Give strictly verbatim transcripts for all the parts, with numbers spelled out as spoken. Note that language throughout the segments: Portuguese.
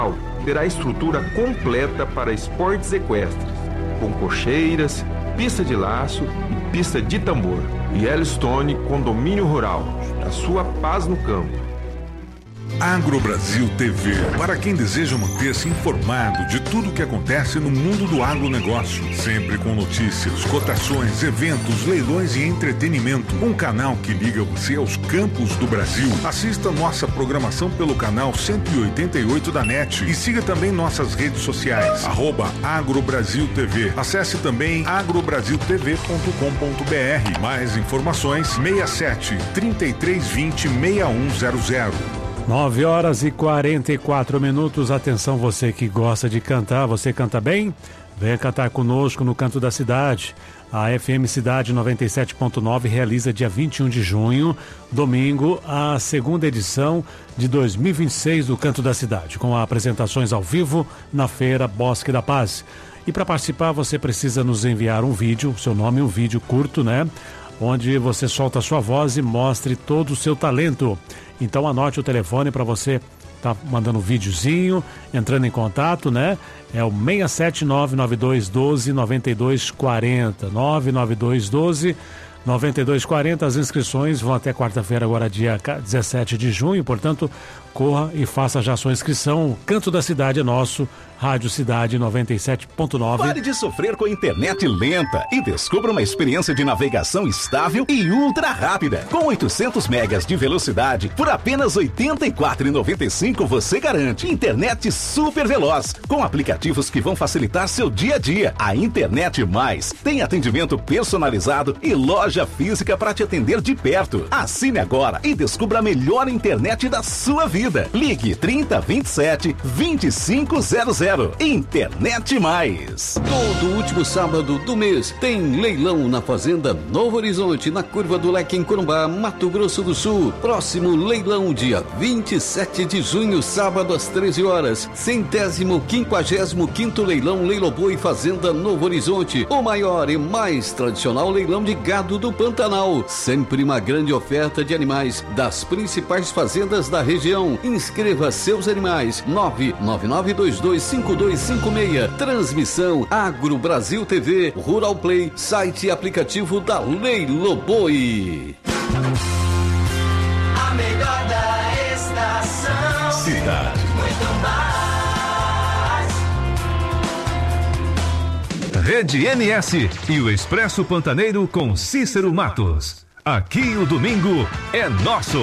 terá estrutura completa para esportes equestres, com cocheiras, pista de laço e pista de tambor. E Yellowstone Condomínio Rural, a sua paz no campo. AgroBrasil T V, para quem deseja manter-se informado de tudo o que acontece no mundo do agronegócio, sempre com notícias, cotações, eventos, leilões e entretenimento. Um canal que liga você aos campos do Brasil. Assista nossa programação pelo canal cento e oitenta e oito da NET e siga também nossas redes sociais, arroba AgroBrasil T V. Acesse também agrobrasil t v ponto com ponto b r. Mais informações, seis sete, trinta e três vinte, seis um zero zero. nove horas e quarenta e quatro minutos. Atenção, você que gosta de cantar, você canta bem? Venha cantar conosco no Canto da Cidade. A F M Cidade noventa e sete ponto nove realiza dia vinte e um de junho, domingo, a segunda edição de dois mil e vinte e seis do Canto da Cidade, com apresentações ao vivo na Feira Bosque da Paz. E para participar, você precisa nos enviar um vídeo, seu nome, um vídeo curto, né? Onde você solta a sua voz e mostre todo o seu talento. Então anote o telefone para você estar tá mandando um videozinho, entrando em contato, né? É o seis sete nove nove dois um dois nove dois quatro zero, nove nove dois um dois nove dois quatro zero. As inscrições vão até quarta-feira, agora dia dezessete de junho, portanto, corra e faça já a sua inscrição. Canto da Cidade é nosso, Rádio Cidade noventa e sete ponto nove. Pare de sofrer com a internet lenta e descubra uma experiência de navegação estável e ultra rápida. Com oitocentos megas de velocidade, por apenas oitenta e quatro reais e noventa e cinco centavos você garante internet super veloz, com aplicativos que vão facilitar seu dia a dia. A Internet Mais tem atendimento personalizado e loja física para te atender de perto. Assine agora e descubra a melhor internet da sua vida. Ligue trinta, vinte e sete, vinte e cinco zero zero. Internet Mais. Todo último sábado do mês tem leilão na Fazenda Novo Horizonte, na Curva do Leque, em Corumbá, Mato Grosso do Sul. Próximo leilão, dia vinte e sete de junho, sábado às treze horas. Centésimo quinquagésimo quinto leilão Leiloboi Fazenda Novo Horizonte. O maior e mais tradicional leilão de gado do Pantanal. Sempre uma grande oferta de animais das principais fazendas da região. Inscreva seus animais. nove nove nove dois dois cinco dois cinco seis. Transmissão AgroBrasil T V, Rural Play, site e aplicativo da Leiloboi. A melhor da estação. Cidade. Muito mais. Rede N S e o Expresso Pantaneiro com Cícero Matos. Aqui o domingo é nosso.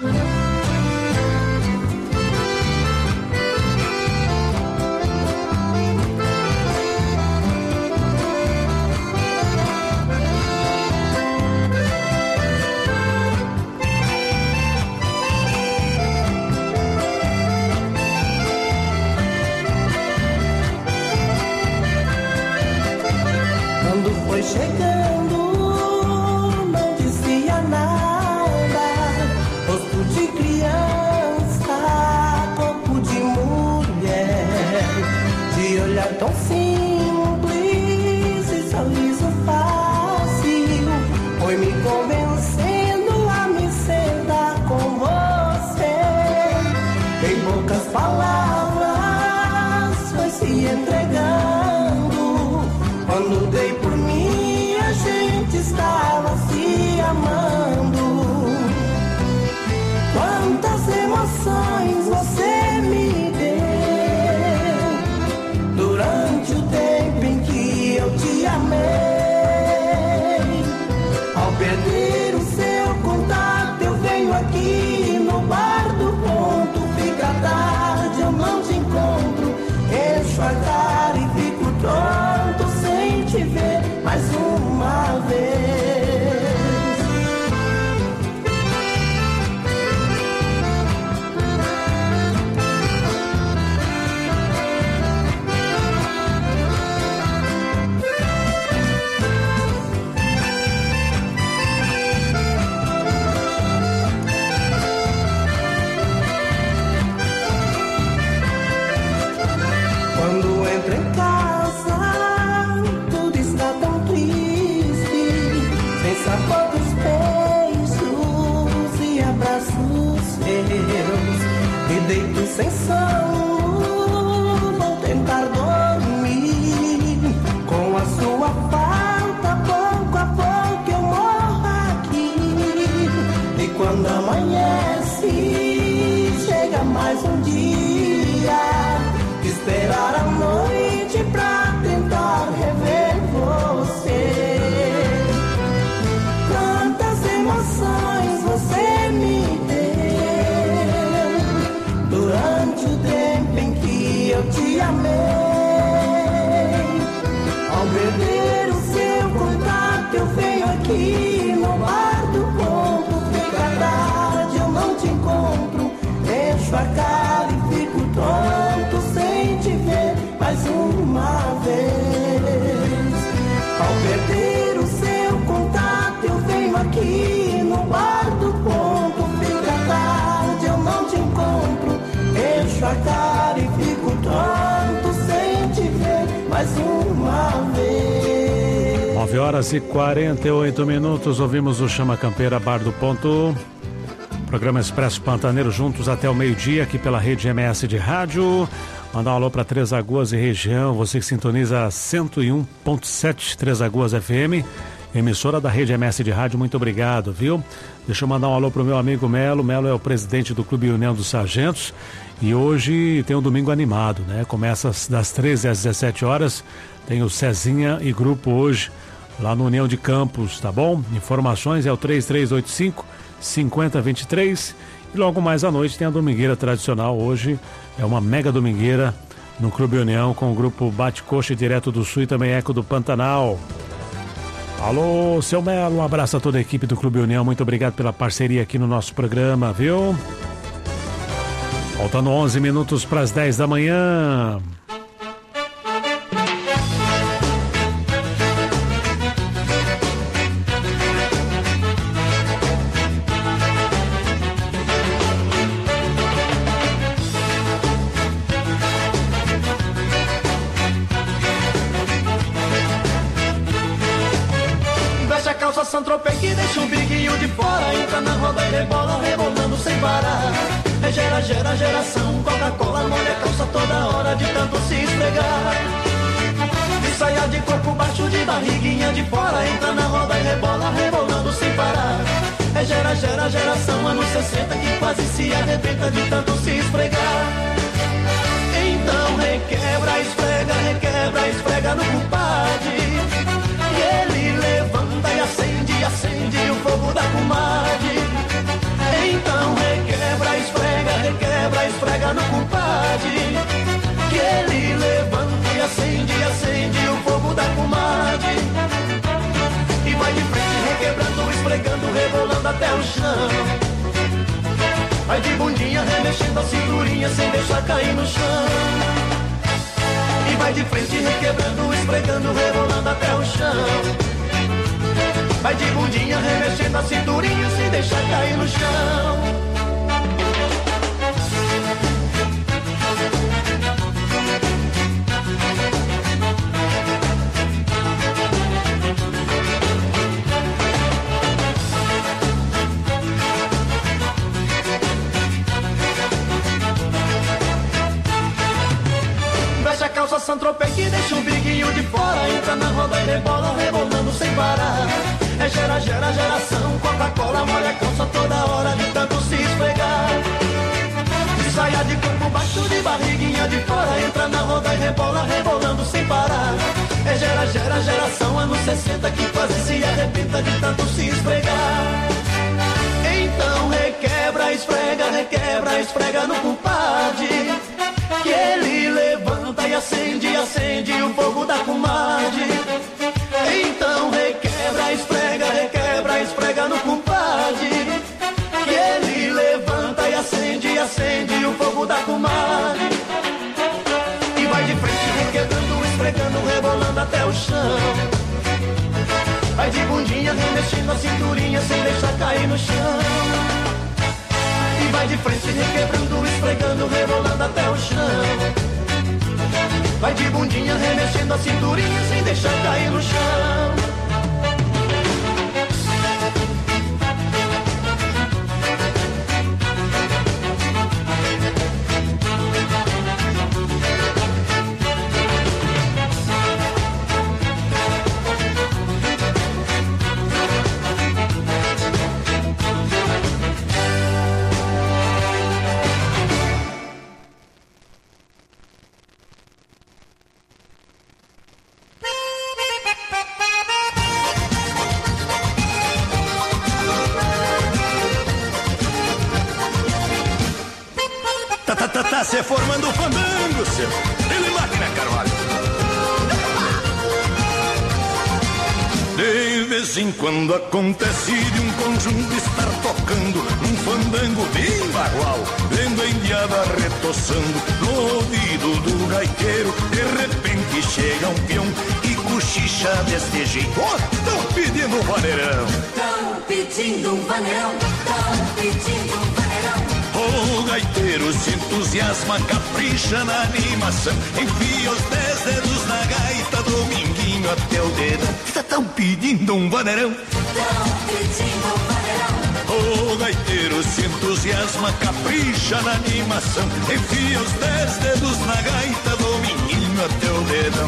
Chegando, não dizia nada, rosto de criança, corpo de mulher, de olhar tão simples e sorriso fácil, foi me convencendo a me sentar com você. Em poucas palavras foi se entregando, quando dei por mim a gente estava se amando. Quantas emoções você me deu durante o tempo em que eu te amei. Ao perder o seu contato eu venho aqui no bar do ponto. Fica tarde, eu não te encontro, encho a cara e fico tonto sem te ver mais uma vez. Quando entro em casa, tudo está tão triste, sem sabor dos beijos e abraços seus. Me deito sem som amei. Ao perder o seu contato, eu venho aqui no bar do ponto. Fica tarde, eu não te encontro. Deixo a cara e fico tonto sem te ver mais uma vez. Ao perder o seu contato, eu venho aqui no bar do ponto. Fica tarde, eu não te encontro. Deixo a cara e fico tonto sem te ver mais uma vez. nove horas e quarenta e oito minutos, ouvimos o Chama Campeira Bar do Ponto. Programa Expresso Pantaneiro, juntos até o meio-dia, aqui pela rede M S de rádio. Mandar um alô para Três Lagoas e região, você que sintoniza cento e um ponto sete Três Lagoas F M, emissora da rede M S de rádio, muito obrigado, viu? Deixa eu mandar um alô pro meu amigo Melo. Melo é o presidente do Clube União dos Sargentos e hoje tem um domingo animado, né? Começa das treze às dezessete horas, tem o Cezinha e grupo hoje lá no União de Campos, tá bom? Informações é o três três oito cinco, cinco zero dois três e logo mais à noite tem a domingueira tradicional. Hoje é uma mega domingueira no Clube União com o grupo Bate-Coxa direto do Sul e também Eco do Pantanal. Alô, seu Melo, um abraço a toda a equipe do Clube União, muito obrigado pela parceria aqui no nosso programa, viu? Faltando onze minutos para as dez da manhã. Santropei que deixa o biguinho de fora, entra na roda e rebola, rebolando sem parar. É gera, gera, geração, Coca-Cola molha a calça toda hora de tanto se esfregar. De saia de corpo baixo, de barriguinha de fora, entra na roda e rebola, rebolando sem parar. É gera, gera, geração, anos sessenta que quase se arrebenta de tanto se esfregar. Então requebra, esfrega, requebra, esfrega no compadre. E ele levanta e acende, acende o fogo da comadre. Então requebra, esfrega, requebra, esfrega no compadre. Que ele levanta e acende, acende o fogo da comadre. E vai de frente requebrando, esfregando, rebolando até o chão. Vai de bundinha remexendo a cinturinha sem deixar cair no chão. E vai de frente requebrando, esfregando, rebolando até o chão. Vai de bundinha remexendo a cinturinha sem deixar cair no chão. Veste a calça Santropei que deixa o biguinho de fora, entra na roda e rebola, rebolando sem parar. É gera, gera, geração, Coca-Cola molha a calça toda hora de tanto se esfregar. De saia de corpo baixo, de barriguinha de fora, entra na roda e rebola, rebolando sem parar. É gera, gera, geração, anos sessenta que quase se arrebenta de tanto se esfregar. Então requebra, esfrega, requebra, esfrega no compadre. Que ele levanta e acende, acende o fogo da comadre. Então requebra, esfrega, requebra, esfrega no compadre. Que ele levanta e acende, acende o fogo da comadre. E vai de frente requebrando, esfregando, rebolando até o chão. Vai de bundinha remexendo a cinturinha sem deixar cair no chão. E vai de frente requebrando, esfregando, rebolando até o chão. Vai de bundinha remexendo a cinturinha sem deixar cair no chão. Tá se formando o fandango, seu. Ele mata vez em quando acontece de um conjunto estar tocando um fandango bem bagual, vendo a indiada retoçando no ouvido do gaiteiro. De repente chega um peão e cochicha deste jeito: ó, oh, tão pedindo um vaneirão, tão pedindo um vaneirão, tão pedindo um vaneirão. O gaiteiro se entusiasma, capricha na animação, enfia os dez dedos na gaita, dominguinho até o dedo. Tão pedindo um vaneirão, tão pedindo um vaneirão. O gaiteiro se entusiasma, capricha na animação, enfia os dez dedos na gaita, dominguinho até o dedão.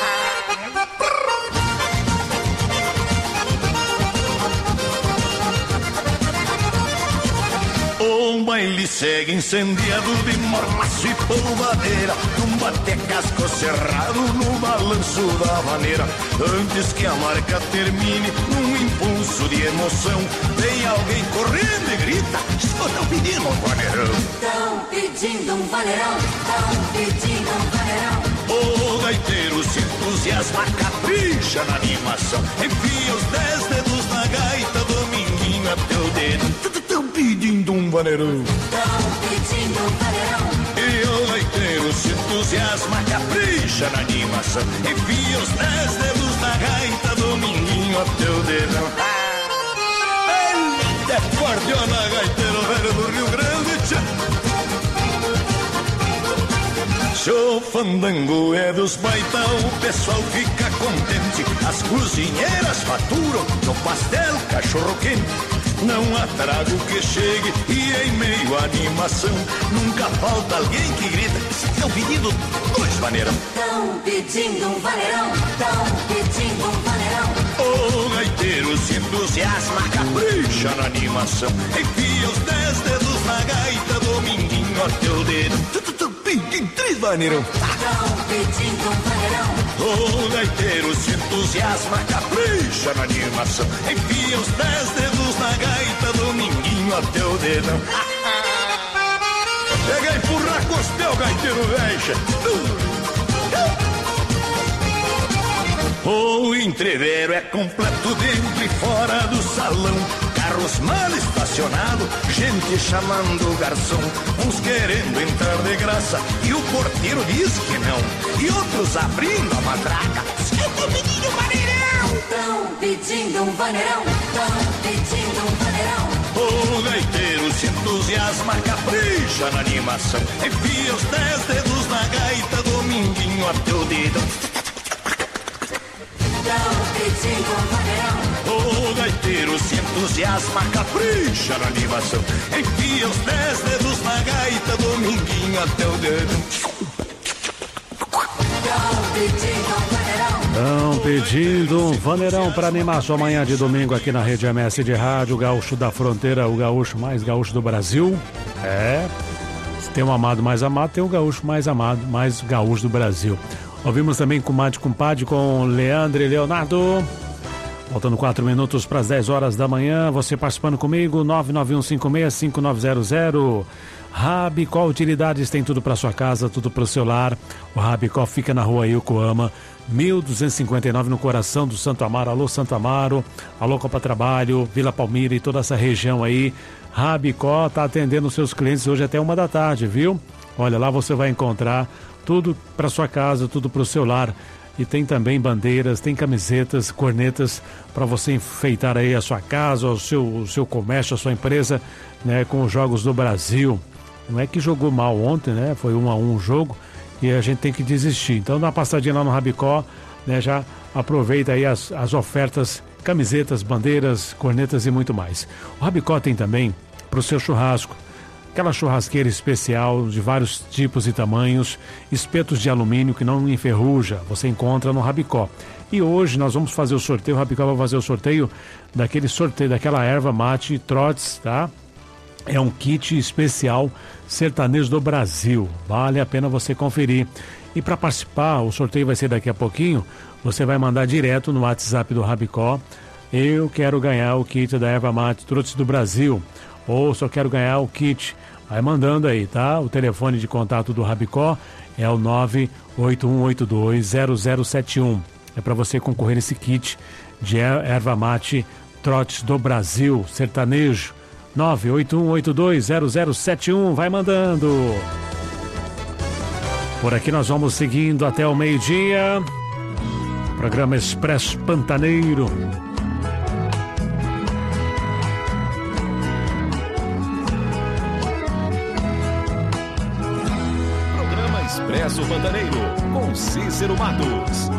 O baile segue incendiado de mormaço e polvadeira, num bate-casco cerrado no balanço da vaneira. Antes que a marca termine, num impulso de emoção, vem alguém correndo e grita: estão pedindo um vaneirão, estão pedindo um vaneirão, estão pedindo um vaneirão. O gaiteiro se entusiasma, capricha na animação, enfia os dez dedos na gaita, dominguinho até o dedo. Tão pedindo um vaneirão, tão pedindo um vaneirão. E o gaiteiro se entusiasma, capricha na animação, enfia os dez dedos na gaita, dominguinho até o dedão. Eita, cordiona, gaiteiro velho do Rio Grande, tchê. Se o fandango é dos baitão, o pessoal fica contente, as cozinheiras faturam no pastel cachorro quente. Não há trago que chegue e em meio à animação nunca falta alguém que grita: estão pedindo dois vaneirão, estão pedindo um vaneirão, estão pedindo um vaneirão. O gaiteiro se entusiasma, capricha na animação, enfia os dez dedos na gaita, dominguinho até o dedo. Estão pedindo três vaneirão, estão pedindo um vaneirão. O gaiteiro se entusiasma, capricha na animação, enfia os dez dedos na gaita, dominguinho até o dedão. Chega a empurrar costel, gaiteiro velho. O entreveiro é completo dentro e fora do salão, carros mal estacionados, gente chamando o garçom, uns querendo entrar de graça e o porteiro diz que não, e outros abrindo a matraca: estão pedindo um vaneirão, estão pedindo um vaneirão, estão pedindo um vaneirão. O gaiteiro se entusiasma, capricha na animação, enfia os dez dedos na gaita, dominguinho até o dedo. O gaiteiro se entusiasma, capricha na animação, enfia os dez dedos na gaita, dominguinho até o dedo. Estão pedindo um vaneirão para animar sua manhã de domingo aqui na Rede M S de Rádio, Gaúcho da Fronteira, o gaúcho mais gaúcho do Brasil. É, se tem um amado mais amado, tem o gaúcho mais amado, mais gaúcho do Brasil. Ouvimos também Comadre Compadre com Leandro e Leonardo. Faltando quatro minutos para as dez horas da manhã. Você participando comigo, nove nove um cinco seis cinco nove zero zero. Rabicó Utilidades tem tudo para sua casa, tudo para o seu lar. O Rabicó fica na rua Yokohama, mil duzentos e cinquenta e nove, no coração do Santo Amaro. Alô, Santo Amaro. Alô, Copa Trabalho, Vila Palmira e toda essa região aí. Rabicó está atendendo os seus clientes hoje até uma da tarde, viu? Olha, lá você vai encontrar tudo para sua casa, tudo para o seu lar. E tem também bandeiras, tem camisetas, cornetas para você enfeitar aí a sua casa, o seu, o seu comércio, a sua empresa, né, com os Jogos do Brasil. Não é que jogou mal ontem, né? Foi um a um o jogo e a gente tem que desistir. Então dá uma passadinha lá no Rabicó, né? Já aproveita aí as, as ofertas, camisetas, bandeiras, cornetas e muito mais. O Rabicó tem também para o seu churrasco aquela churrasqueira especial de vários tipos e tamanhos, espetos de alumínio que não enferruja, você encontra no Rabicó. E hoje nós vamos fazer o sorteio, o Rabicó vai fazer o sorteio daquele sorteio, daquela erva mate Trotes, tá? É um kit especial sertanejo do Brasil, vale a pena você conferir. E para participar, o sorteio vai ser daqui a pouquinho, você vai mandar direto no WhatsApp do Rabicó: eu quero ganhar o kit da erva mate Trotes do Brasil, ou só quero ganhar o kit. Vai mandando aí, tá? O telefone de contato do Rabicó é o nove oito um oito dois zero zero sete um. é para você concorrer esse kit de erva mate Trotes do Brasil, sertanejo. nove oito um oito dois zero zero sete um, vai mandando. Por aqui nós vamos seguindo até o meio-dia. Programa Expresso Pantaneiro. Programa Expresso Pantaneiro, com Cícero Matos.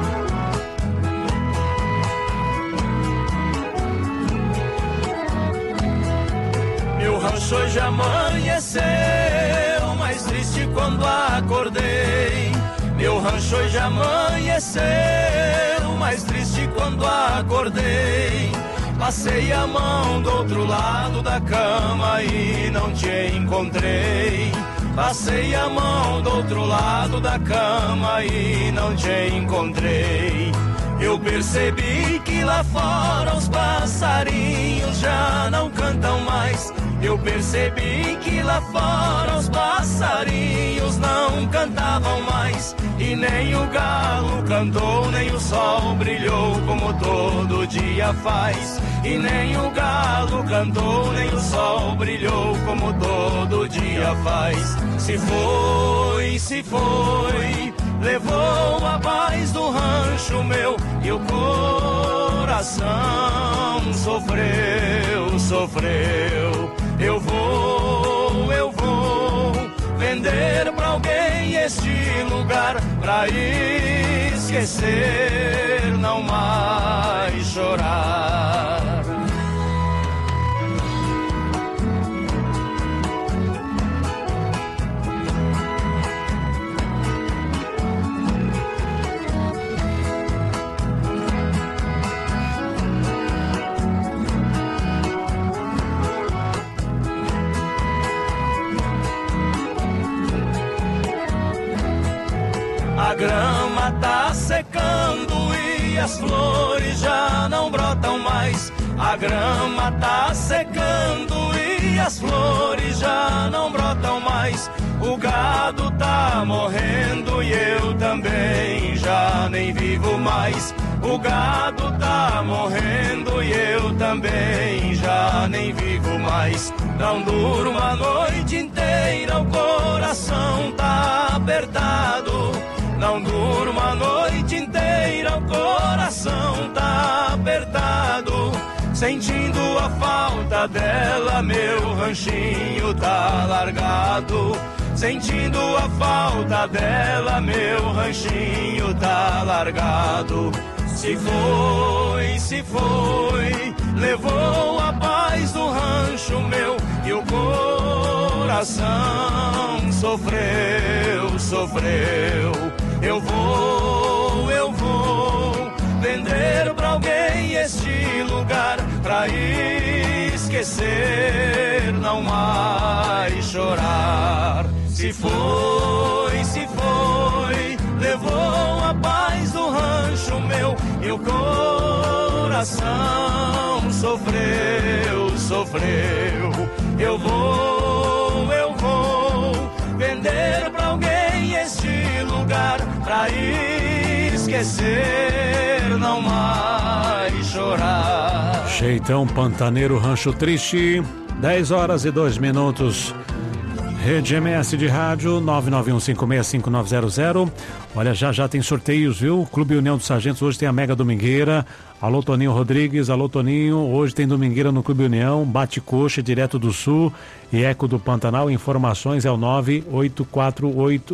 Meu rancho hoje amanheceu, mais triste quando acordei. Meu rancho hoje amanheceu, mais triste quando acordei. Passei a mão do outro lado da cama e não te encontrei. Passei a mão do outro lado da cama e não te encontrei. Eu percebi que lá fora os passarinhos já não cantam mais. Eu percebi que lá fora os passarinhos não cantavam mais. E nem o galo cantou, nem o sol brilhou como todo dia faz. E nem o galo cantou, nem o sol brilhou como todo dia faz. Se foi, se foi, levou a paz do rancho meu e o coração sofreu, sofreu. Eu vou, eu vou vender pra alguém este lugar pra esquecer, não mais chorar. A grama tá secando e as flores já não brotam mais. A grama tá secando e as flores já não brotam mais. O gado tá morrendo e eu também já nem vivo mais. O gado tá morrendo e eu também já nem vivo mais. Não durmo a noite inteira, o coração tá apertado. Não durmo a noite inteira, o coração tá apertado. Sentindo a falta dela, meu ranchinho tá largado. Sentindo a falta dela, meu ranchinho tá largado. Se foi, se foi, levou a paz do rancho meu e o coração sofreu, sofreu. Eu vou, eu vou vender pra alguém este lugar pra esquecer, não mais chorar. Se foi, se foi, levou a paz do rancho meu e o coração sofreu, sofreu. Eu vou, eu vou vender pra alguém este lugar pra esquecer, não mais chorar. Jeitão Pantaneiro, Rancho Triste, dez horas e dois minutos. Rede M S de rádio, nove nove um cinco seis cinco nove zero zero. Olha, já já tem sorteios, viu? Clube União dos Sargentos hoje tem a Mega Domingueira. Alô, Toninho Rodrigues, alô, Toninho. Hoje tem Domingueira no Clube União, Bate-Coxa, direto do Sul e Eco do Pantanal. Informações é o nove oito quatro oito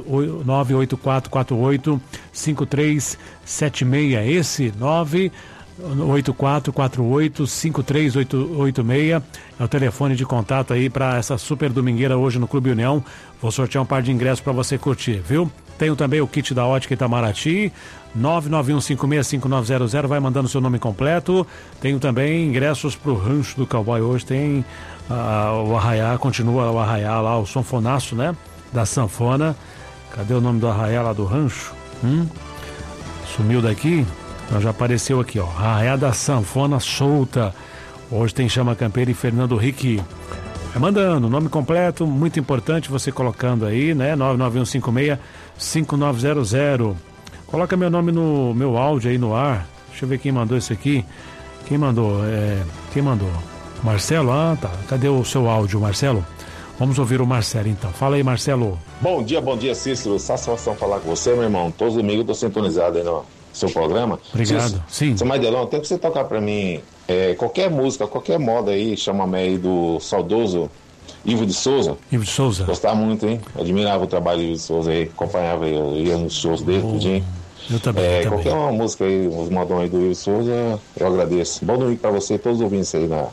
cinco três sete seis. Esse nove oito quatro quatro oito cinco três oito seis é o telefone de contato aí para essa super domingueira hoje no Clube União. Vou sortear um par de ingressos para você curtir, viu? Tenho também o kit da Ótica Itamaraty, nove nove um cinco seis cinco nove zero zero, vai mandando seu nome completo. Tenho também ingressos pro Rancho do Cowboy. Hoje tem uh, o Arraiá, continua o Arraiá lá, o sanfonaço, né? Da sanfona. Cadê o nome do Arraiá lá do Rancho? Hum? Sumiu daqui? Então já apareceu aqui, ó. Arraiá da Sanfona Solta. Hoje tem Chama Campeira e Fernando Rick. Vai mandando, nome completo, muito importante você colocando aí, né? nove nove um cinco seis cinco nove zero zero. Coloca meu nome no meu áudio aí no ar. Deixa eu ver quem mandou isso aqui. Quem mandou? É, quem mandou? Marcelo? Ah, tá. Cadê o seu áudio, Marcelo? Vamos ouvir o Marcelo, então. Fala aí, Marcelo. Bom dia, bom dia, Cícero. Satisfação falar com você, meu irmão. Todos os domingos eu tô sintonizado aí no seu programa. Obrigado. Cícero, Sim. Sem mais delongas, tem que você tocar pra mim é, qualquer música, qualquer moda aí, chama-me aí do saudoso Ivo de Souza. Ivo de Souza. Gostava muito, hein? Admirava o trabalho do Ivo de Souza aí, acompanhava ele, eu ia nos shows dele, oh, tudinho. Eu também, é, eu também. Qualquer uma música aí, os modões aí do Ivo de Souza, eu agradeço. Bom domingo pra você e todos os ouvintes aí na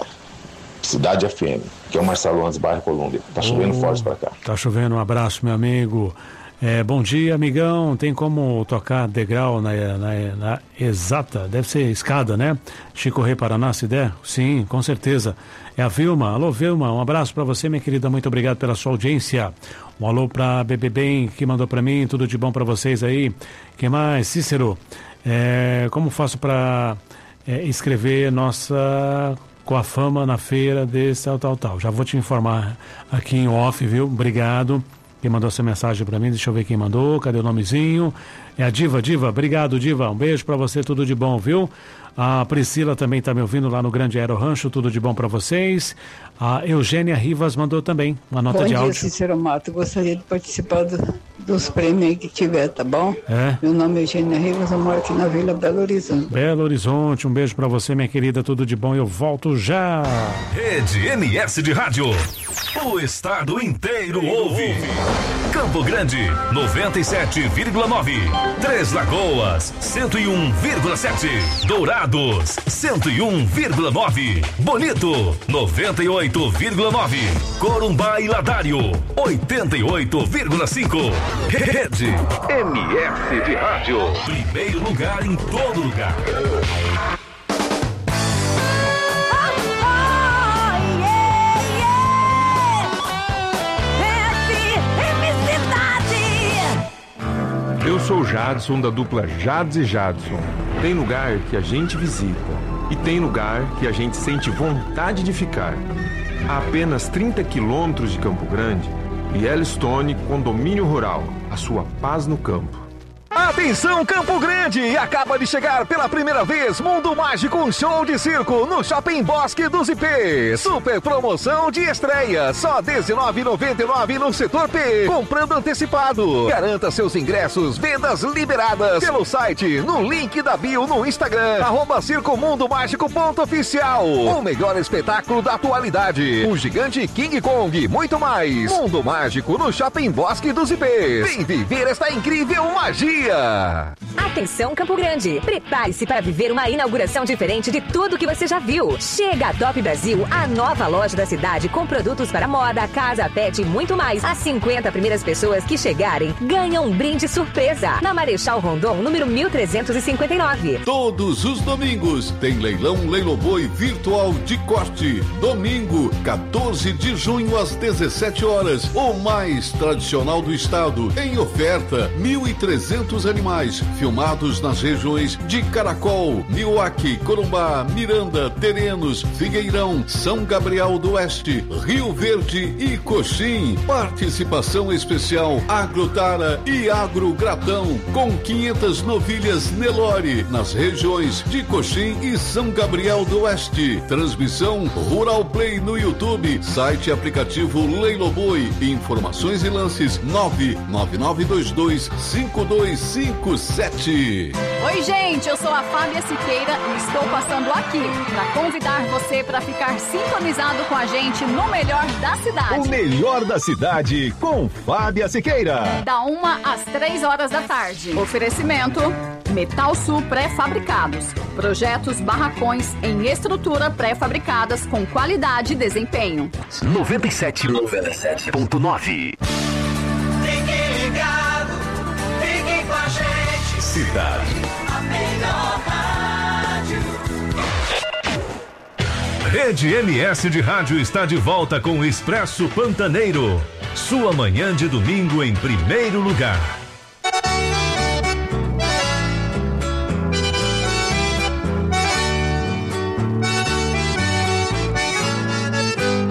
Cidade F M, que é o Marcelo Andes, bairro Colômbia. Tá chovendo oh, forte pra cá. Tá chovendo, um abraço, meu amigo. É, bom dia, amigão. Tem como tocar degrau na, na, na exata? Deve ser escada, né? Chico Rei, Paraná, se der? Sim, com certeza. É a Vilma. Alô, Vilma. Um abraço pra você, minha querida. Muito obrigado pela sua audiência. Um alô pra Bebê Bem, que mandou pra mim. Tudo de bom pra vocês aí. Quem mais? Cícero. É, como faço pra é, escrever nossa... com a fama na feira desse tal, tal, tal. Já vou te informar aqui em off, viu? Obrigado. Quem mandou essa mensagem pra mim, deixa eu ver quem mandou. Cadê o nomezinho? É a Diva, Diva. Obrigado, Diva. Um beijo pra você, tudo de bom, viu? A Priscila também tá me ouvindo lá no Grande Aero Rancho, tudo de bom pra vocês. A Eugênia Rivas mandou também uma nota bom de dia, áudio. Cícero Mato. Gostaria de participar do, dos prêmios aí que tiver, tá bom? É. Meu nome é Eugênia Rivas, eu moro aqui na Vila Belo Horizonte. Belo Horizonte, um beijo pra você, minha querida, tudo de bom. Eu volto já. Rede M S de Rádio. O estado inteiro ouve. Campo Grande, noventa e sete vírgula nove. Três Lagoas, cento e um vírgula sete. Dourados, cento e um vírgula nove. Bonito, noventa e oito vírgula nove. Corumbá e Ladário, oitenta e oito vírgula cinco. Rede M S de Rádio. Primeiro lugar em todo lugar. Eu sou o Jadson, da dupla Jads e Jadson. Tem lugar que a gente visita e tem lugar que a gente sente vontade de ficar. A apenas trinta quilômetros de Campo Grande, Yellowstone Condomínio Rural, a sua paz no campo. Atenção, Campo Grande! Acaba de chegar pela primeira vez Mundo Mágico, um show de circo no Shopping Bosque dos Ipês. Super promoção de estreia, só dezenove reais e noventa e nove centavos no setor P. Comprando antecipado. Garanta seus ingressos, vendas liberadas pelo site, no link da bio no Instagram, arroba Circo Mundo Mágico ponto oficial. O melhor espetáculo da atualidade. O gigante King Kong, muito mais. Mundo Mágico no Shopping Bosque dos Ipês. Vem viver esta incrível magia. Atenção, Campo Grande! Prepare-se para viver uma inauguração diferente de tudo que você já viu. Chega a Top Brasil, a nova loja da cidade com produtos para moda, casa, pet e muito mais. As cinquenta primeiras pessoas que chegarem ganham um brinde surpresa na Marechal Rondon, número mil trezentos e cinquenta e nove. Todos os domingos tem leilão Leiloboi virtual de corte. Domingo, quatorze de junho às dezessete horas. O mais tradicional do estado. Em oferta, mil e trezentos animais filmados nas regiões de Caracol, Nioque, Corumbá, Miranda, Terenos, Figueirão, São Gabriel do Oeste, Rio Verde e Coxim. Participação especial Agrotara e Agrogratão com quinhentas novilhas Nelore nas regiões de Coxim e São Gabriel do Oeste. Transmissão Rural Play no YouTube, site e aplicativo Leiloboi. Informações e lances nove nove nove dois dois cinco dois cinco sete. Oi, gente, eu sou a Fábia Siqueira e estou passando aqui para convidar você para ficar sintonizado com a gente no melhor da cidade. O melhor da cidade com Fábia Siqueira. Da uma às três horas da tarde. Oferecimento Metal Sul Pré-Fabricados. Projetos barracões em estrutura pré-fabricadas com qualidade e desempenho. noventa e sete ponto nove. Fique ligado, fique com a gente. Cidade. A melhor rádio. Rede M S de Rádio está de volta com o Expresso Pantaneiro. Sua manhã de domingo em primeiro lugar.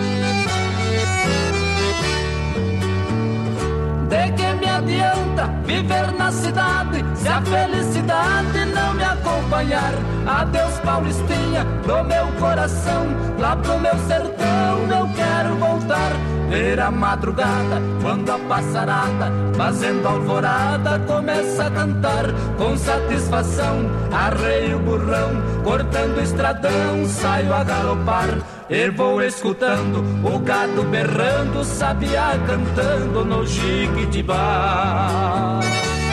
De que me adianta viver na cidade, se a felicidade não me acompanhar. Adeus Paulistinha do meu coração, lá pro meu sertão eu quero voltar. Ver a madrugada, quando a passarada, fazendo alvorada, começa a cantar. Com satisfação, arreio o burrão, cortando o estradão, saio a galopar. E vou escutando o gado berrando, sabiá cantando no Jiquitibá.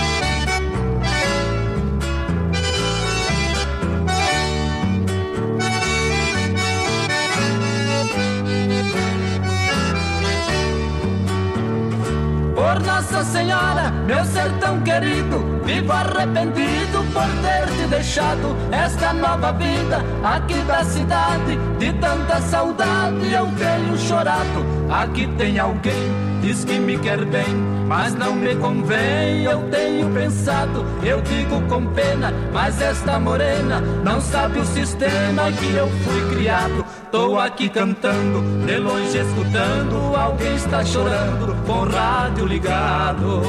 Por Nossa Senhora, meu sertão querido, vivo arrependido por ter te deixado. Esta nova vida aqui da cidade, de tanta saudade eu tenho chorado. Aqui tem alguém, diz que me quer bem, mas não me convém, eu tenho pensado. Eu digo com pena, mas esta morena não sabe o sistema que eu fui criado. Tô aqui cantando, de longe escutando, alguém está chorando, com o rádio ligado.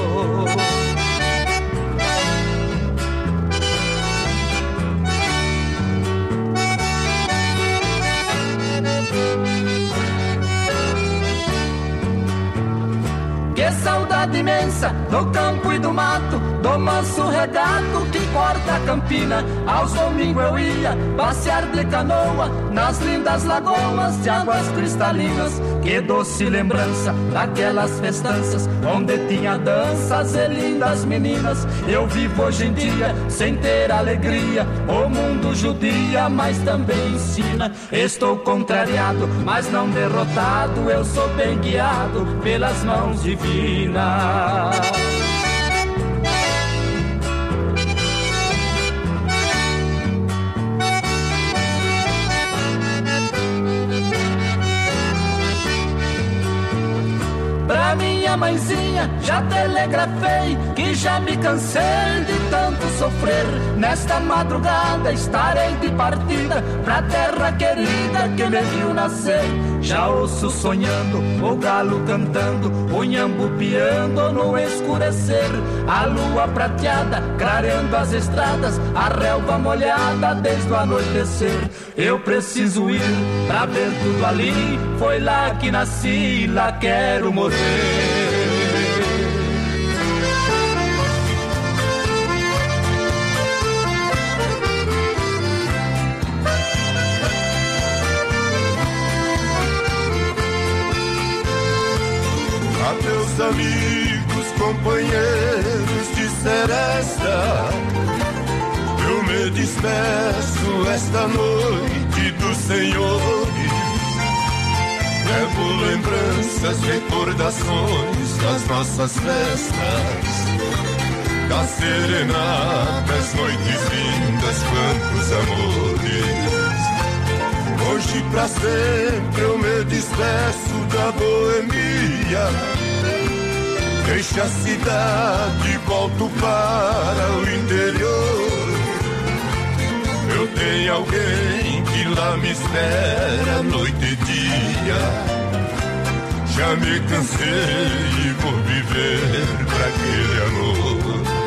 Que saudade imensa do campo e do mato, do manso regato que corta a campina. Aos domingos eu ia passear de canoa nas lindas lagoas de águas cristalinas. Que doce lembrança daquelas festanças onde tinha danças e lindas meninas. Eu vivo hoje em dia sem ter alegria, o mundo judia, mas também ensina. Estou contrariado, mas não derrotado, eu sou bem guiado pelas mãos divinas. Pra minha mãezinha já telegrafei que já me cansei de tanto sofrer. Nesta madrugada estarei de partida pra terra querida que me viu nascer. Já ouço sonhando, o galo cantando, o nhambu piando no escurecer. A lua prateada clareando as estradas, a relva molhada desde o anoitecer. Eu preciso ir pra ver tudo ali, foi lá que nasci, lá quero morrer. Meus amigos, companheiros de seresta, eu me despeço esta noite dos senhores. Levo lembranças, recordações das nossas festas, das serenatas, noites lindas, quantos amores. Hoje pra sempre eu me despeço da boemia, deixo a cidade e volto para o interior. Eu tenho alguém que lá me espera noite e dia. Já me cansei e vou viver pra aquele amor.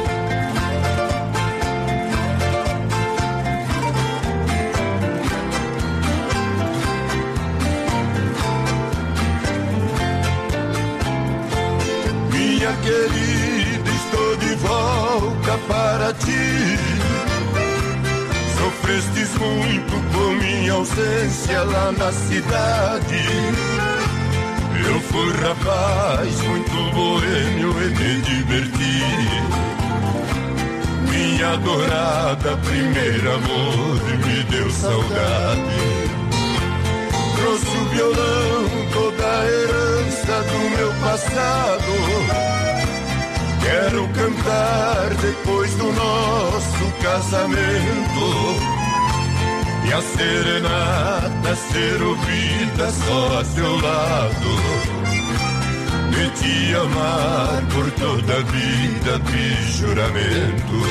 Minha querida, estou de volta para ti. Sofrestes muito com minha ausência lá na cidade. Eu fui rapaz muito boêmio e me diverti. Minha adorada primeiro amor me deu saudade. Trouxe o violão, toda a herança do meu passado. Quero cantar depois do nosso casamento, e a serenata ser ouvida só a teu lado. E te amar por toda a vida de juramento.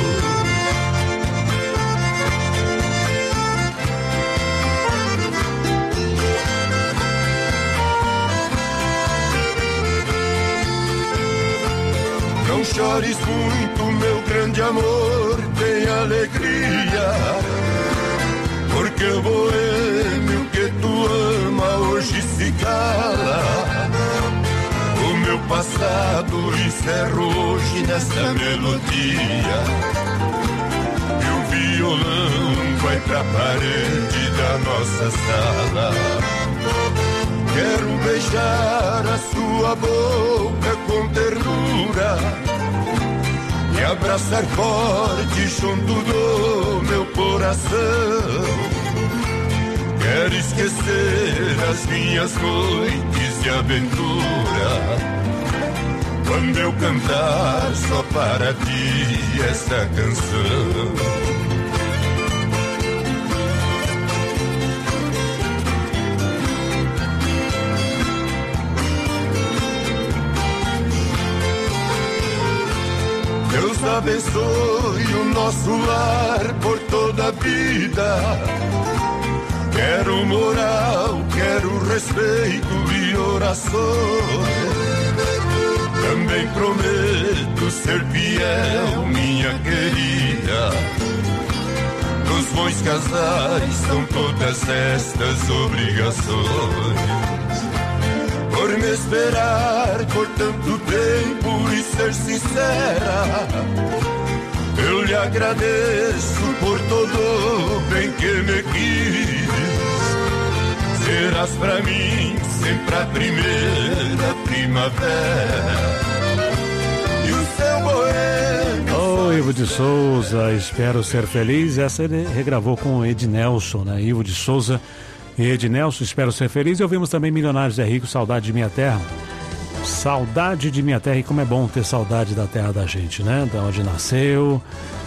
Não chores muito, meu grande amor, tem alegria, porque o boêmio que tu ama hoje se cala. O meu passado encerro hoje nesta melodia, e o violão vai pra parede da nossa sala. Quero beijar a sua boca com ternura e abraçar forte junto do meu coração. Quero esquecer as minhas noites de aventura, quando eu cantar só para ti esta canção. Deus abençoe o nosso lar por toda a vida. Quero moral, quero respeito e orações. Também prometo ser fiel, minha querida. Dos bons casais são todas estas obrigações. Por me esperar por tanto tempo e ser sincera, eu lhe agradeço por todo o bem que me quis. Serás pra mim sempre a primeira primavera e o seu boêmio. Ô, Ivo de Souza, espero ser feliz. Essa ele regravou com o Ednelson, né? Ivo de Souza e Ednelson, espero ser feliz. E ouvimos também Milionários é Rico, Saudade de Minha Terra. Saudade de minha terra, e como é bom ter saudade da terra da gente, né? Da onde nasceu,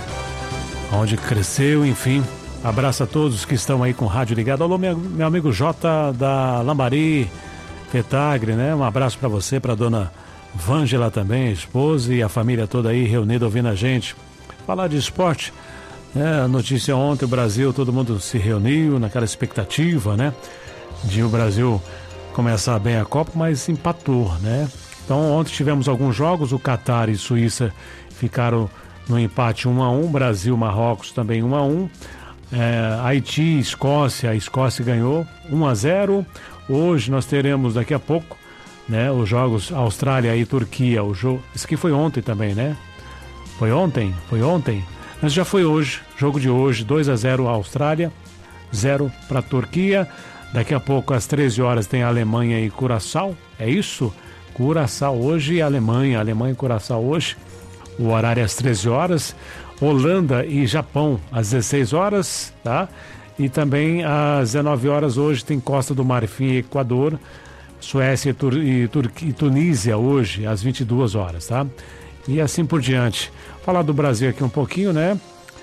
onde cresceu, enfim. Abraço a todos que estão aí com o rádio ligado. Alô, meu, meu amigo Jota da Lambari, Petagre, né? Um abraço para você, para dona Vângela também, esposa e a família toda aí reunida ouvindo a gente. Falar de esporte, né? A notícia ontem, o Brasil, todo mundo se reuniu naquela expectativa, né? De o Brasil começar bem a Copa, mas empatou, né? Então ontem tivemos alguns jogos, o Catar e Suíça ficaram no empate um a um, Brasil, Marrocos também um a um, é, Haiti, Escócia, a Escócia ganhou um a zero. Hoje nós teremos daqui a pouco, né, os jogos Austrália e Turquia, o jogo, isso aqui foi ontem também, né? Foi ontem? Foi ontem? Mas já foi hoje, jogo de hoje, dois a zero Austrália, zero para a Turquia. Daqui a pouco, às treze horas, tem a Alemanha e Curaçao. É isso? Curaçao hoje e Alemanha. Alemanha e Curaçao hoje. O horário é às treze horas. Holanda e Japão, às dezesseis horas, tá? E também às dezenove horas hoje tem Costa do Marfim e Equador. Suécia e, Tur- e, Tur- e Tunísia hoje, às vinte e duas horas, tá? E assim por diante. Falar do Brasil aqui um pouquinho, né?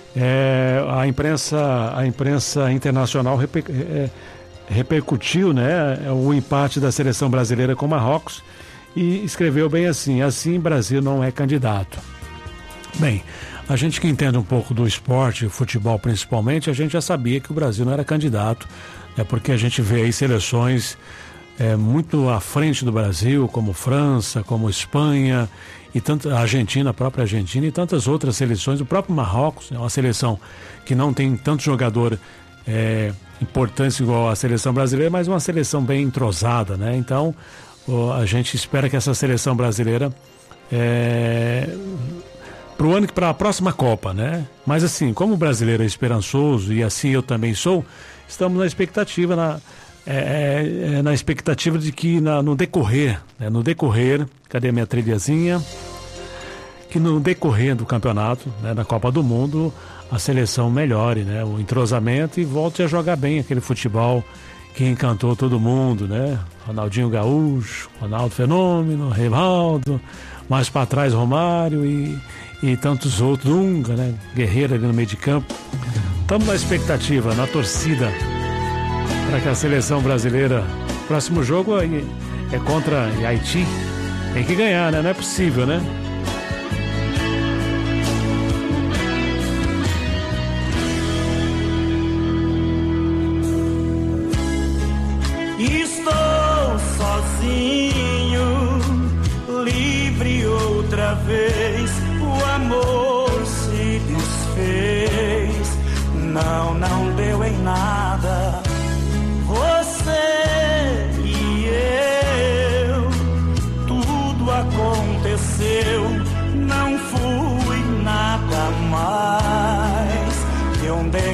É, a imprensa, a imprensa internacional reper, é, repercutiu, né, o empate da seleção brasileira com Marrocos e escreveu bem assim: assim Brasil não é candidato. Bem, a gente que entende um pouco do esporte, futebol principalmente, a gente já sabia que o Brasil não era candidato, né, porque a gente vê aí seleções é, muito à frente do Brasil, como França, como Espanha, e tanto, a Argentina, a própria Argentina e tantas outras seleções, o próprio Marrocos, é uma seleção que não tem tanto jogador é, importante igual a seleção brasileira, mas uma seleção bem entrosada, né? Então, ó, a gente espera que essa seleção brasileira é, para o ano, para a próxima Copa, né? Mas assim, como o brasileiro é esperançoso e assim eu também sou, estamos na expectativa, na, é, é, na expectativa de que na, no decorrer, né? no decorrer, cadê a minha trilhazinha? Que no decorrer do campeonato, né, da Copa do Mundo, a seleção melhore, né, o entrosamento e volte a jogar bem aquele futebol que encantou todo mundo, né? Ronaldinho Gaúcho, Ronaldo Fenômeno, Rivaldo, mais para trás Romário e, e tantos outros, Dunga, né? Guerreiro ali no meio de campo. Estamos na expectativa, na torcida, para que a seleção brasileira, próximo jogo é, é contra Haiti, tem que ganhar, né? Não é possível, né? Estou sozinho, livre outra vez.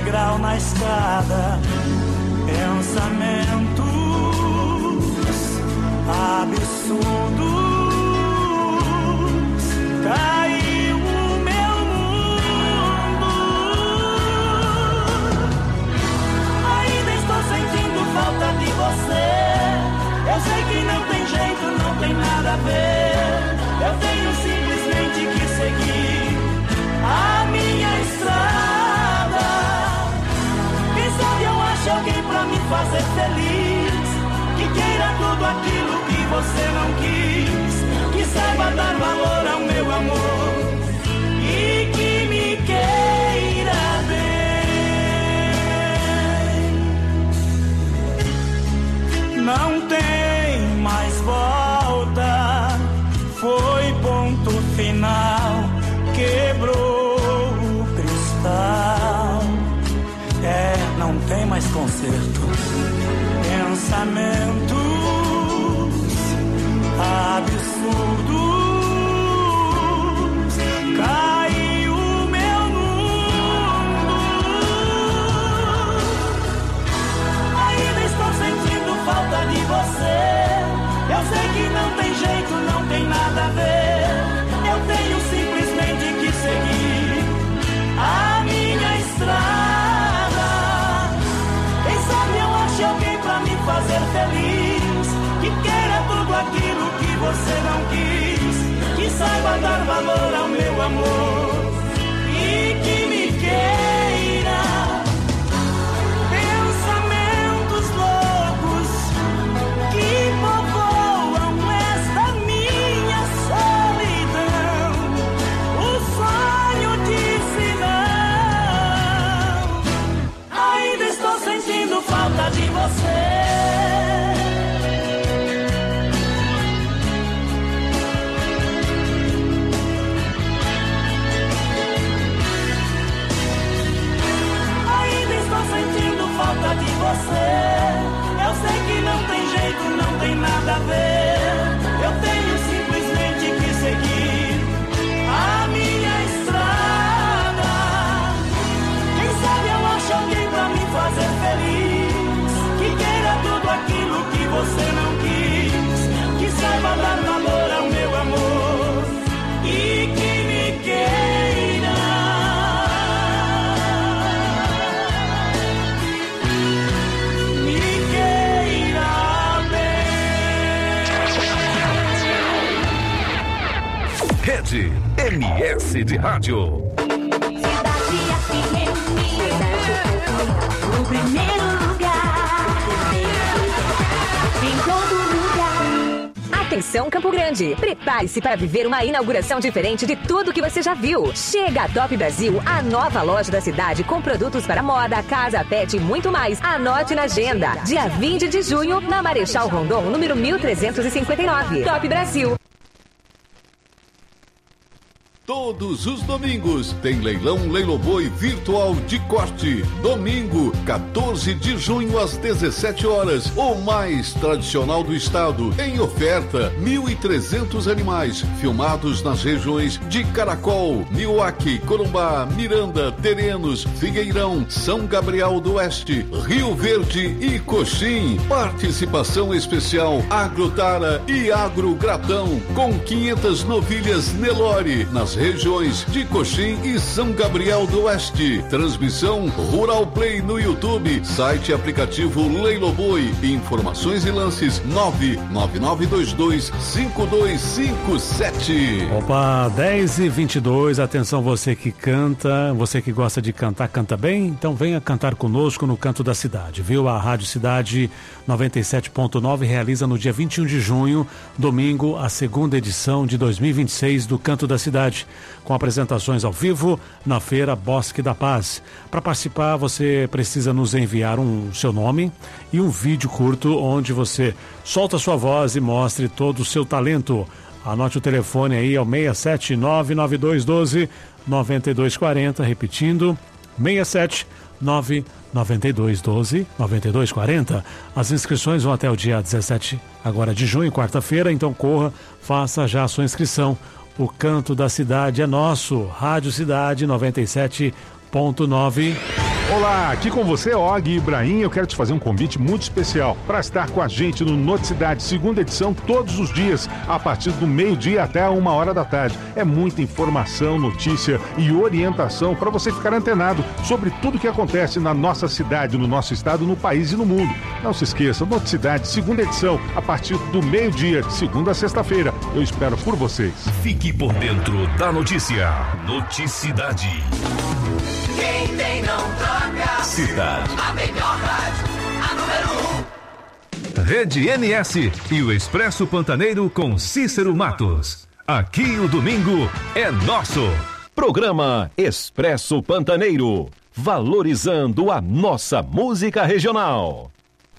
degrau na escada, pensamentos absurdos. Caiu o meu mundo. Ainda estou sentindo falta de você. Eu sei que não tem jeito, não tem nada a ver. Eu tenho simplesmente que seguir a minha estrada. Quem sabe eu acho alguém pra me fazer feliz, que queira tudo aquilo que você não quis, que saiba dar valor ao meu amor e que me queira bem. Não tem mais volta, foi ponto final, quebrou o cristal. É, não tem mais conserto. Pensamentos absurdos. Caiu o meu mundo. Ainda estou sentindo falta de você. Eu sei que não tem jeito, não tem nada a ver. Eu tenho simplesmente que seguir a minha estrada. Quem sabe eu ache alguém pra me fazer feliz, que queira tudo aquilo que você não quis, que saiba dar valor ao meu amor e que me queira. Pensamentos loucos que povoam esta minha solidão. O sonho disse não. Ainda estou sentindo falta de você. Falta de você. Eu sei que não tem jeito, não tem nada a ver. Eu tenho simplesmente que seguir a minha estrada. Quem sabe eu acho alguém pra me fazer feliz, que queira tudo aquilo que você não quis, que saiba dar valor ao meu amor e que me queira. Rede M S de Rádio. Cidade F M, o primeiro lugar. Em todo lugar. Atenção Campo Grande, prepare-se para viver uma inauguração diferente de tudo que você já viu. Chega a Top Brasil, a nova loja da cidade com produtos para moda, casa, pet e muito mais. Anote na agenda, dia vinte de junho, na Marechal Rondon, número mil trezentos e cinquenta e nove. Top Brasil. Todos os domingos tem leilão Leiloboi virtual de corte. Domingo, quatorze de junho às dezessete horas, o mais tradicional do estado. Em oferta, mil e trezentos animais filmados nas regiões de Caracol, Nioaque, Corumbá, Miranda, Terenos, Figueirão, São Gabriel do Oeste, Rio Verde e Coxim. Participação especial Agrotara e Agro Gratão com quinhentas novilhas Nelore nas regiões de Coxim e São Gabriel do Oeste. Transmissão Rural Play no YouTube, site e aplicativo Leiloboi. Informações e lances nove nove nove dois dois cinco dois cinco sete. Opa, dez e vinte e dois, atenção você que canta, você que gosta de cantar, canta bem? Então venha cantar conosco no Canto da Cidade, viu? A Rádio Cidade noventa e sete ponto nove realiza no dia vinte e um de junho, domingo, a segunda edição de dois mil e vinte e seis do Canto da Cidade, com apresentações ao vivo na Feira Bosque da Paz. Para participar, você precisa nos enviar um seu nome e um vídeo curto onde você solta sua voz e mostre todo o seu talento. Anote o telefone aí, é o seis sete nove nove dois um dois nove dois quatro zero, repetindo, seis sete nove nove dois um dois nove dois quatro zero. As inscrições vão até o dia dezessete agora de junho, quarta-feira, então corra, faça já a sua inscrição. O Canto da Cidade é nosso. Rádio Cidade noventa e sete ponto nove. Olá, aqui com você, Og Ibrahim. Eu quero te fazer um convite muito especial para estar com a gente no Noticidade, segunda edição, todos os dias, a partir do meio-dia até uma hora da tarde. É muita informação, notícia e orientação para você ficar antenado sobre tudo que acontece na nossa cidade, no nosso estado, no país e no mundo. Não se esqueça, Noticidade, segunda edição, a partir do meio-dia, de segunda a sexta-feira. Eu espero por vocês. Fique por dentro da notícia. Noticidade. Quem tem não troca. Cidade. A melhor rádio, a número um. Rede N S e o Expresso Pantaneiro com Cícero Matos. Aqui o domingo é nosso. Programa Expresso Pantaneiro, valorizando a nossa música regional.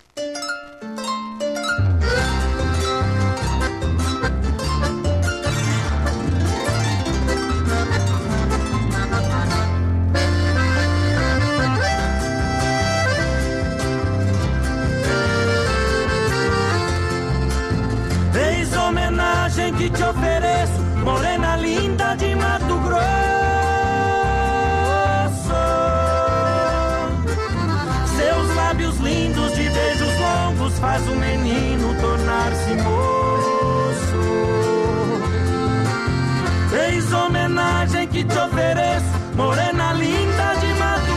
Que te ofereço, morena linda de Mato Grosso. Seus lábios lindos de beijos longos faz o menino tornar-se moço. Eis homenagem que te ofereço, morena linda de Mato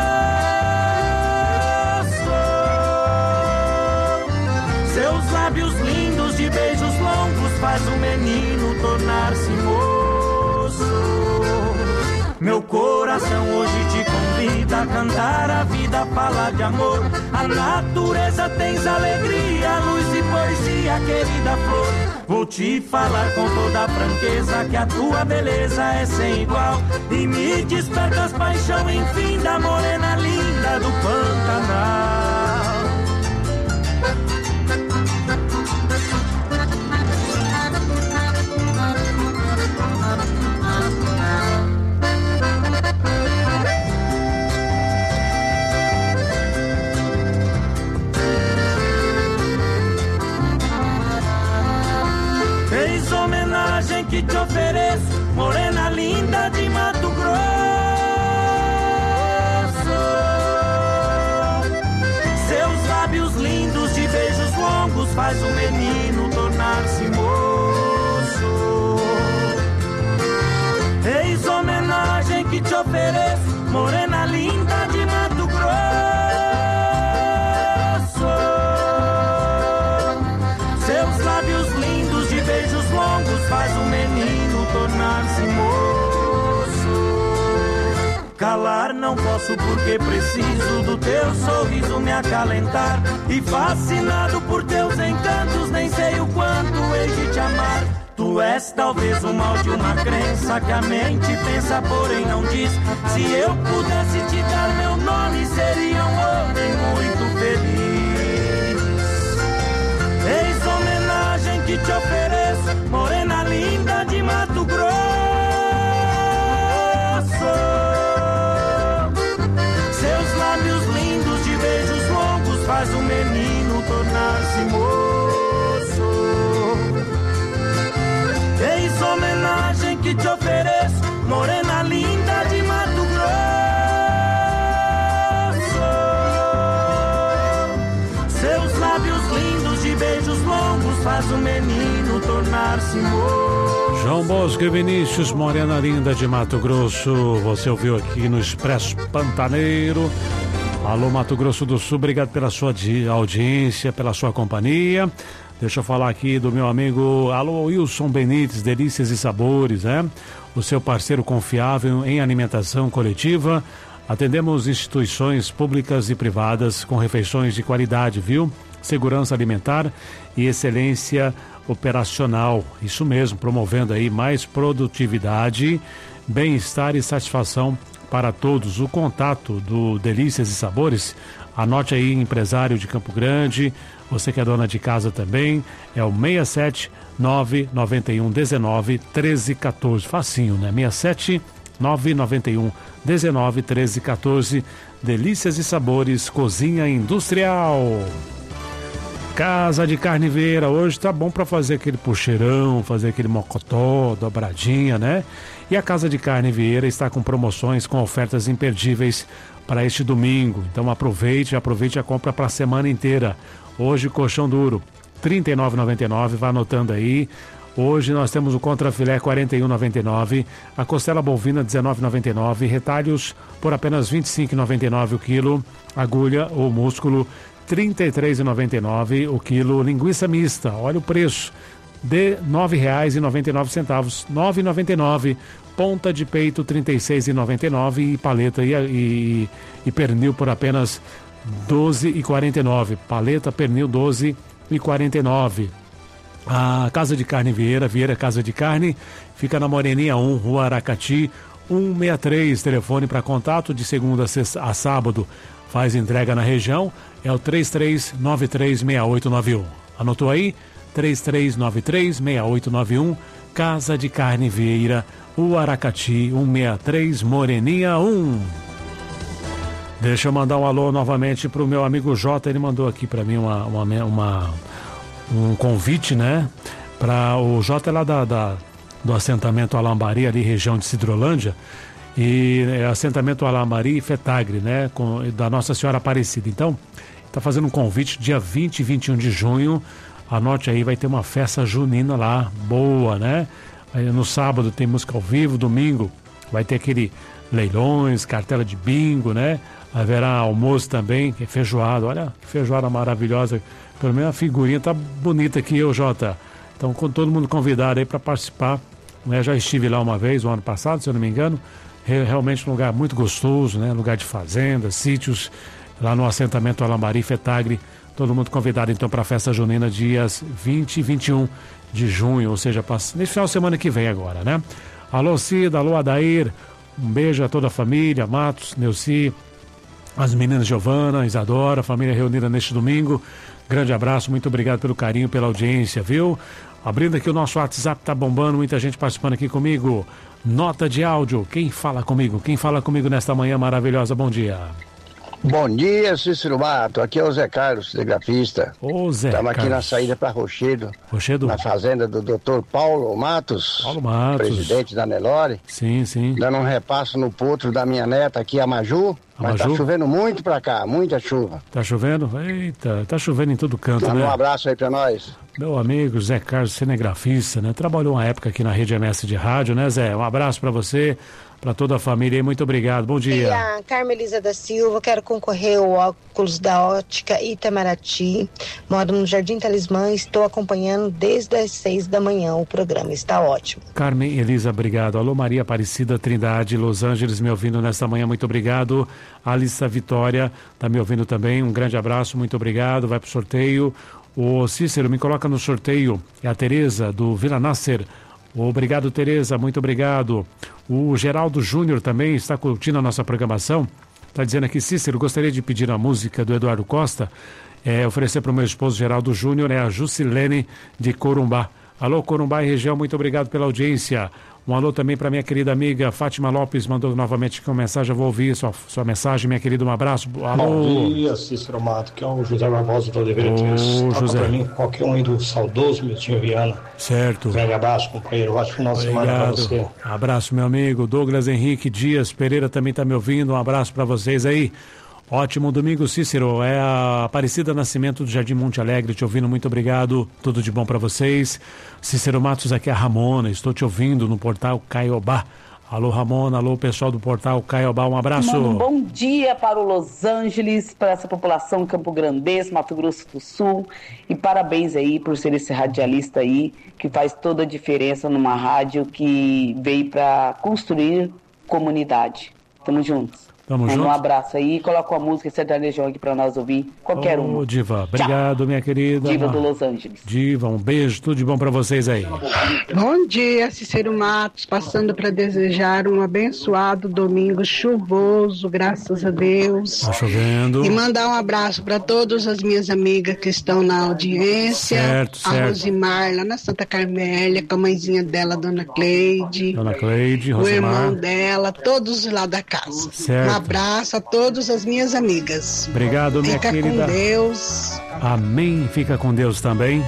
Grosso. Seus lábios lindos de beijos longos faz o menino tornar-se moço. Meu coração hoje te convida a cantar a vida, falar de amor. A natureza tens alegria, luz e poesia, querida flor. Vou te falar com toda a franqueza que a tua beleza é sem igual. E me despertas paixão, enfim, da morena linda do Pantanal. Eis homenagem que te ofereço, morena linda de Mato Grosso. Seus lábios lindos de beijos longos faz o menino tornar-se moço. Eis homenagem que te ofereço, morena linda de Mato Grosso. Seus lábios lindos de beijos longos faz o menino tornar-se moço. Calar não posso porque preciso do teu sorriso me acalentar. E fascinado por teus encantos nem sei o quanto hei de te amar. Tu és talvez o mal de uma crença que a mente pensa, porém não diz. Se eu pudesse te dar meu nome, seria um homem muito feliz. Eis homenagem que te ofereço, morena linda de Mato Grosso. Seus lábios lindos de beijos longos faz o menino tornar-se moço. Eis homenagem que te ofereço, morena linda de Mato Grosso. Seus lábios lindos de beijos longos faz o menino tornar-se moço. João Bosco e Vinícius, morena linda de Mato Grosso. Você ouviu aqui no Expresso Pantaneiro. Alô, Mato Grosso do Sul, obrigado pela sua audiência, pela sua companhia. Deixa eu falar aqui do meu amigo, alô, Wilson Benites, Delícias e Sabores, né? O seu parceiro confiável em alimentação coletiva. Atendemos instituições públicas e privadas com refeições de qualidade, viu? Segurança alimentar e excelência operacional. Isso mesmo, promovendo aí mais produtividade, bem-estar e satisfação para todos. O contato do Delícias e Sabores, anote aí, empresário de Campo Grande, você que é dona de casa também, é o seis sete nove nove um um nove treze quatorze, facinho, né? seis sete nove nove um um nove treze quatorze, Delícias e Sabores, Cozinha Industrial. Casa de Carne Vieira, hoje tá bom para fazer aquele pucheirão, fazer aquele mocotó, dobradinha, né? E a Casa de Carne Vieira está com promoções, com ofertas imperdíveis para este domingo. Então aproveite, aproveite a compra para a semana inteira. Hoje, colchão duro, trinta e nove reais e noventa e nove centavos, vai anotando aí. Hoje nós temos o contrafilé quarenta e um reais e noventa e nove centavos, a costela bovina dezenove reais e noventa e nove centavos, retalhos por apenas vinte e cinco reais e noventa e nove centavos o quilo, agulha ou músculo trinta e três reais e noventa e nove centavos o quilo, linguiça mista, olha o preço, de nove reais e noventa e nove centavos, nove reais e noventa e nove centavos, ponta de peito trinta e seis reais e noventa e nove centavos e paleta e, e, e pernil por apenas doze reais e quarenta e nove centavos, paleta, pernil doze reais e quarenta e nove centavos. A Casa de Carne Vieira, Vieira Casa de Carne, fica na Moreninha um, Rua Aracati, cento e sessenta e três, telefone para contato de segunda a sábado, faz entrega na região, é o três três nove três seis oito nove um. Anotou aí? três três nove três seis oito nove um, Casa de Carne Vieira, Rua Aracati, cento e sessenta e três, Moreninha um. Deixa eu mandar um alô novamente pro meu amigo Jota, ele mandou aqui para mim uma... uma, uma um convite, né, para o Jota é lá da, da, do assentamento Alambari, ali região de Cidrolândia, e é, assentamento Alambari e Fetagre, né, com, da Nossa Senhora Aparecida. Então, está fazendo um convite dia vinte e vinte e um de junho, anote aí, vai ter uma festa junina lá, boa, né, aí, no sábado tem música ao vivo, domingo vai ter aquele leilões, cartela de bingo, né, haverá almoço também, que é feijoada, olha que feijoada maravilhosa. Pelo menos a figurinha tá bonita aqui, eu, Jota. Então, com todo mundo convidado aí para participar. Né? Já estive lá uma vez, o ano passado, se eu não me engano. Realmente um lugar muito gostoso, né? Lugar de fazenda, sítios, lá no assentamento Alambari, Fetagre. Todo mundo convidado, então, para a festa junina, dias vinte e vinte e um de junho, ou seja, nesse final de semana que vem agora, né? Alô, Cida, alô, Adair. Um beijo a toda a família, Matos, Neuci, as meninas Giovana, Isadora, a família reunida neste domingo. Grande abraço, muito obrigado pelo carinho, pela audiência, viu? Abrindo aqui o nosso WhatsApp, tá bombando, muita gente participando aqui comigo. Nota de áudio, quem fala comigo? Quem fala comigo nesta manhã maravilhosa? Bom dia. Bom dia, Cícero Mato. Aqui é o Zé Carlos, telegrafista. Ô, Zé Estamos aqui Carlos. na saída para Rochedo. Rochedo? Na fazenda do doutor Paulo Matos. Paulo Matos. Presidente da Nelore. Sim, sim. Dando um repasso no potro da minha neta aqui, a Maju. A Mas Maju? tá chovendo muito pra cá, muita chuva. Tá chovendo? Eita, tá chovendo em todo canto, Manda né? um abraço aí pra nós. Meu amigo Zé Carlos, cinegrafista, né? Trabalhou uma época aqui na Rede M S de rádio, né, Zé? Um abraço pra você, pra toda a família aí, muito obrigado. Bom dia. Dia, Carmelisa da Silva, quero concorrer ao óculos da ótica Itamaraty. Moro no Jardim Talismã, estou acompanhando desde as seis da manhã o programa, está ótimo. Carmen Elisa, obrigado. Alô, Maria Aparecida Trindade, Los Angeles, me ouvindo nesta manhã, muito obrigado. Alissa Vitória, tá me ouvindo também, um grande abraço, muito obrigado. Vai pro sorteio. O Cícero, me coloca no sorteio, é a Tereza, do Vila Nasser. Obrigado, Tereza, muito obrigado. O Geraldo Júnior também está curtindo a nossa programação. Está dizendo aqui, Cícero, gostaria de pedir a música do Eduardo Costa, é, oferecer para o meu esposo Geraldo Júnior, é a Jusilene de Corumbá. Alô, Corumbá e região, muito obrigado pela audiência. Um alô também para minha querida amiga Fátima Lopes, mandou novamente com mensagem, eu vou ouvir sua, sua mensagem, minha querida, um abraço. Alô. Bom dia, Cícero Mato, que é o José Barbosa do Oliveira Três. Ô, José. Para mim, qualquer um aí do saudoso Miltinho Viana. Certo. Um grande abraço, companheiro, ótimo final de semana para você. Abraço, meu amigo. Douglas Henrique Dias Pereira também está me ouvindo, um abraço para vocês aí. Ótimo domingo, Cícero. É a Aparecida Nascimento do Jardim Monte Alegre, te ouvindo, muito obrigado. Tudo de bom para vocês. Cícero Matos, aqui é a Ramona, estou te ouvindo no portal Caiobá. Alô, Ramona, alô, pessoal do portal Caiobá, um abraço. Mano, um bom dia para o Los Angeles, para essa população Campo Grandense, Mato Grosso do Sul. E parabéns aí por ser esse radialista aí, que faz toda a diferença numa rádio que veio para construir comunidade. Tamo juntos. Tamo Manda junto. um abraço aí e coloca uma música sertanejão aqui pra nós ouvir. Qualquer Ô, uma. Diva, obrigado, Tchau. minha querida. Diva do Los Angeles. Diva, um beijo, tudo de bom pra vocês aí. Bom dia, Cícero Matos, passando para desejar um abençoado domingo chuvoso, graças a Deus. Tá chovendo. E mandar um abraço para todas as minhas amigas que estão na audiência. Certo, a certo. Rosimar, lá na Santa Carmélia, com a mãezinha dela, Dona Cleide. Dona Cleide, O irmão Rosimar. dela, todos lá da casa. Certo, um abraço a todas as minhas amigas. Obrigado, minha Fica querida. com Deus. Amém. Fica com Deus também.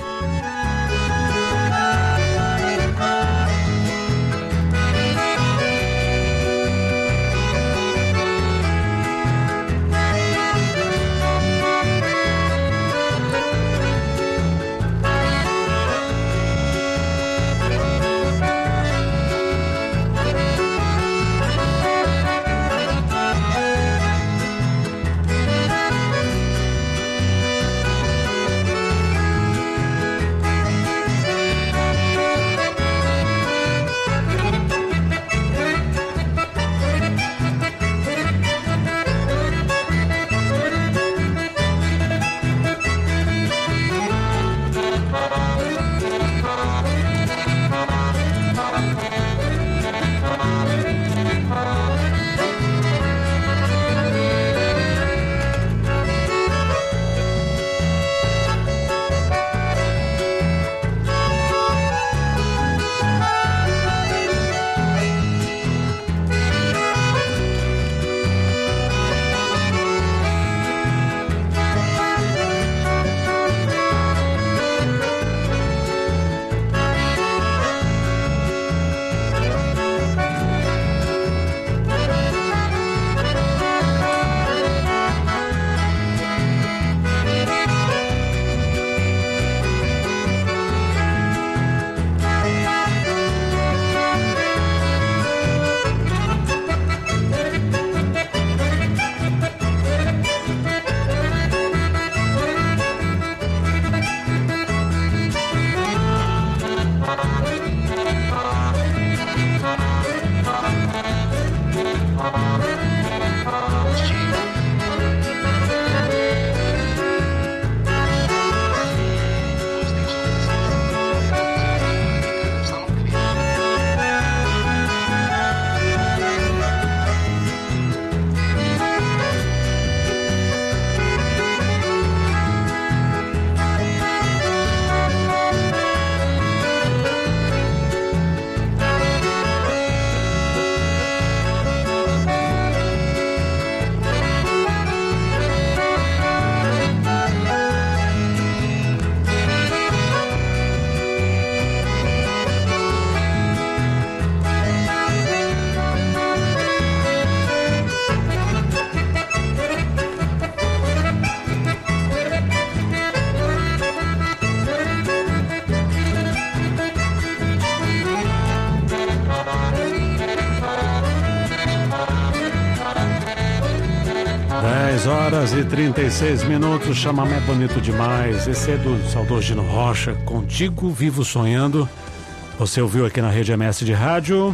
dez horas e trinta e seis minutos, chamamé bonito demais. Esse é do saudoso Gino Rocha, Contigo Vivo Sonhando. Você ouviu aqui na Rede M S de Rádio.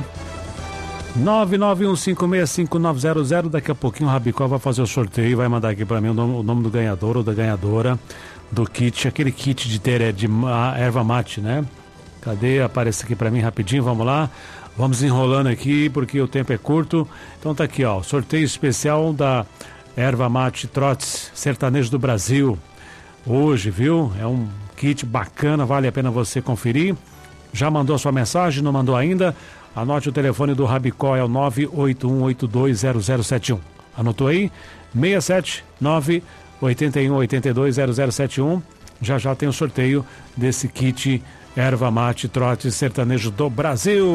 nove nove um cinco seis cinco nove zero zero. Daqui a pouquinho o Rabicó vai fazer o sorteio e vai mandar aqui pra mim o nome, o nome do ganhador ou da ganhadora do kit, aquele kit de, ter, de erva mate, né? Cadê? Aparece aqui pra mim rapidinho, vamos lá. Vamos enrolando aqui porque o tempo é curto. Então tá aqui, ó, sorteio especial da Erva Mate Trotes Sertanejo do Brasil. Hoje, viu? É um kit bacana, vale a pena você conferir. Já mandou a sua mensagem? Não mandou ainda? Anote o telefone do Rabicó, é o nove oito um oito dois zero zero sete um. Anotou aí? seis sete nove oito um oito dois zero zero sete um. Já já tem o sorteio desse kit Erva Mate Trotes Sertanejo do Brasil.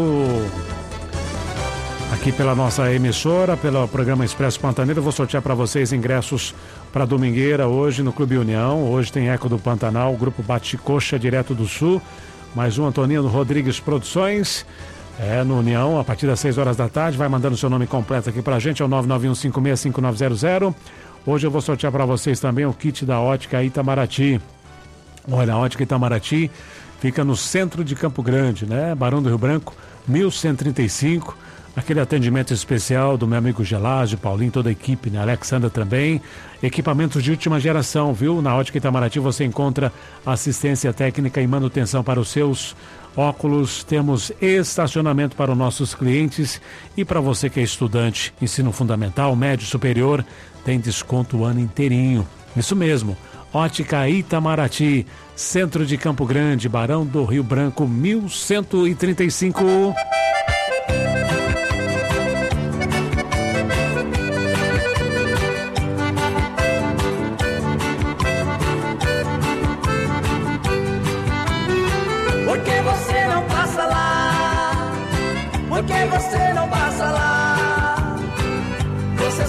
Aqui pela nossa emissora, pelo programa Expresso Pantaneiro, eu vou sortear para vocês ingressos para Domingueira hoje no Clube União. Hoje tem Eco do Pantanal, Grupo Bate-Coxa, direto do Sul. Mais um Antonino Rodrigues Produções. É, no União, a partir das seis horas da tarde. Vai mandando seu nome completo aqui pra gente, é o nove nove um cinco seis cinco nove zero zero. Hoje eu vou sortear para vocês também o kit da Ótica Itamaraty. Olha, a Ótica Itamaraty fica no centro de Campo Grande, né? Barão do Rio Branco, mil cento e trinta e cinco. Aquele atendimento especial do meu amigo Gelásio, Paulinho, toda a equipe, né? Alexandra também. Equipamentos de última geração, viu? Na Ótica Itamaraty você encontra assistência técnica e manutenção para os seus óculos. Temos estacionamento para os nossos clientes. E para você que é estudante, ensino fundamental, médio, superior, tem desconto o ano inteirinho. Isso mesmo. Ótica Itamaraty, centro de Campo Grande, Barão do Rio Branco, mil cento e trinta e cinco.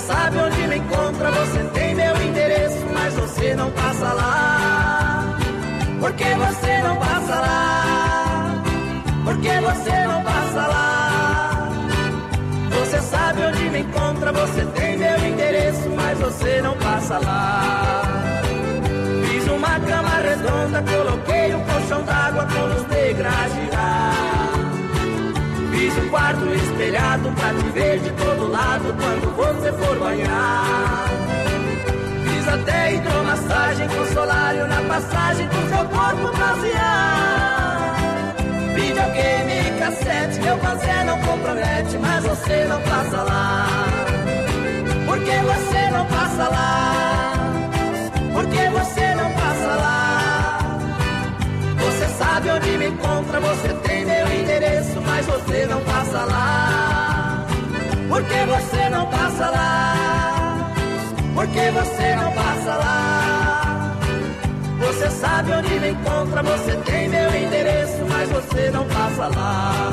sabe onde me encontra, você tem meu endereço, mas você não passa lá. Por que você não passa lá? Por que você não passa lá? Você sabe onde me encontra, você tem meu endereço, mas você não passa lá. Fiz uma cama redonda, coloquei um colchão d'água com luz negra a girar. Fiz um quarto espelhado pra te ver de todo lado quando você for banhar. Fiz até hidromassagem com solário na passagem pro seu corpo bronzear. Videogame e cassete, meu fazer não compromete, mas você não passa lá. Por que você não passa lá? Por que você não passa lá? Você sabe onde me encontra, você tem meu endereço, mas você não passa lá. Por que você não passa lá? Por que você não passa lá? Você sabe onde me encontra, você tem meu endereço, mas você não passa lá.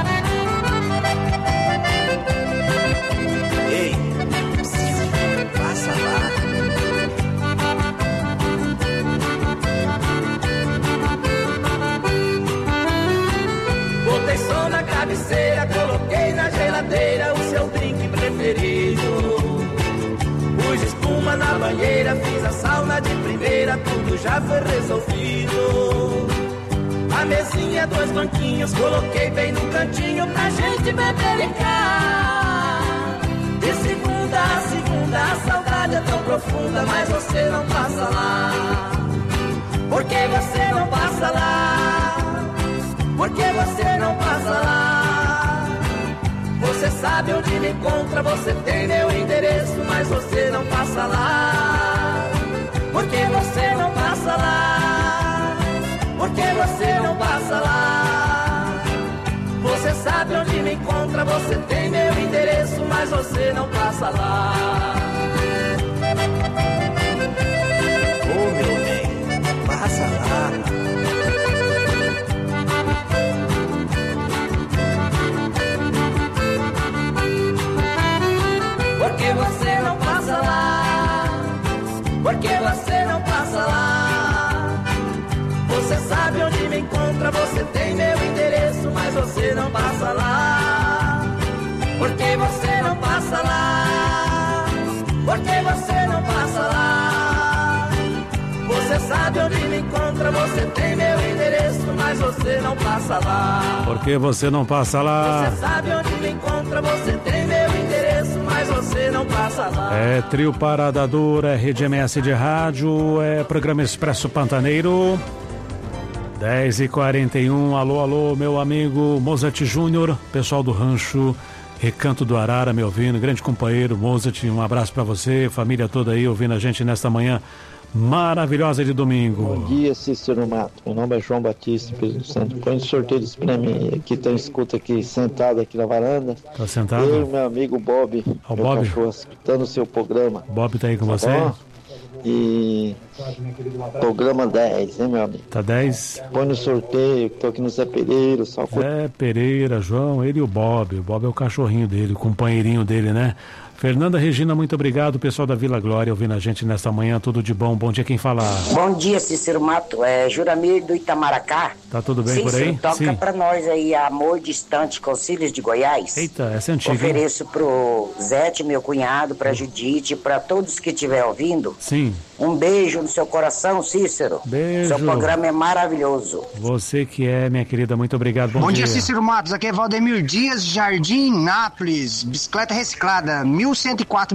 Ei, passa lá. Botei som na cabeceira, coloquei na geladeira o seu drink preferido. Pus espuma na banheira, fiz a sauna de primeira, tudo já foi resolvido. A mesinha, dois banquinhos, coloquei bem no cantinho pra gente beber e cá. De segunda a segunda, a saudade é tão profunda, mas você não passa lá. Por que você não passa lá? Por que você não passa lá? Você sabe onde me encontra, você tem meu endereço, mas você não passa lá. Por que você não passa lá? Por que você não passa lá? Você sabe onde me encontra, você tem meu endereço, mas você não passa lá. Ô oh, meu bem, passa lá. Por que você não passa lá? Por que você não passa lá? Você sabe onde me encontra, você tem meu endereço, mas você não passa lá. Por que você não passa lá? Por que você não passa lá? Você sabe onde me encontra, você tem meu endereço, mas você não passa lá. Por que você não passa lá? Você sabe onde me encontra, você tem meu endereço, mas você não passa lá. É Trio Parada Dura, é Rede M S de rádio, é programa Expresso Pantaneiro. dez e quarenta e um, alô, alô, meu amigo Mozart Júnior, pessoal do rancho Recanto do Arara, me ouvindo, grande companheiro Mozart, um abraço pra você, família toda aí ouvindo a gente nesta manhã maravilhosa de domingo. Bom dia, Cícero Mato. Meu nome é João Batista, Espírito Santo. Põe sorteio isso pra mim. Aqui tem escuta aqui, sentado aqui na varanda. Tá sentado? Eu e meu amigo Bob, o meu Bob? cachorro, escutando o seu programa. Bob tá aí com tá você? Bom? E programa dez, hein, meu amigo? Tá dez? Põe no sorteio, tô aqui no Zé Pereira, só Zé Pereira, João, ele e o Bob. O Bob é o cachorrinho dele, o companheirinho dele, né? Fernanda Regina, muito obrigado. Pessoal da Vila Glória ouvindo a gente nesta manhã, tudo de bom. Bom dia, quem fala? Bom dia, Cícero Mato. É Juramir do Itamaracá. Tá tudo bem Cícero, por aí? toca Sim. pra nós aí Amor Distante, Concílios de Goiás. Eita, essa é antiga. Ofereço hein? Pro Zete, meu cunhado, pra Judite, pra todos que estiver ouvindo. Sim. Um beijo no seu coração, Cícero. Beijo. Seu programa é maravilhoso. Você que é, minha querida, muito obrigado. Bom, Bom dia, dia, Cícero Matos. Aqui é Valdemir Dias, Jardim Nápoles, bicicleta reciclada, mil cento e quatro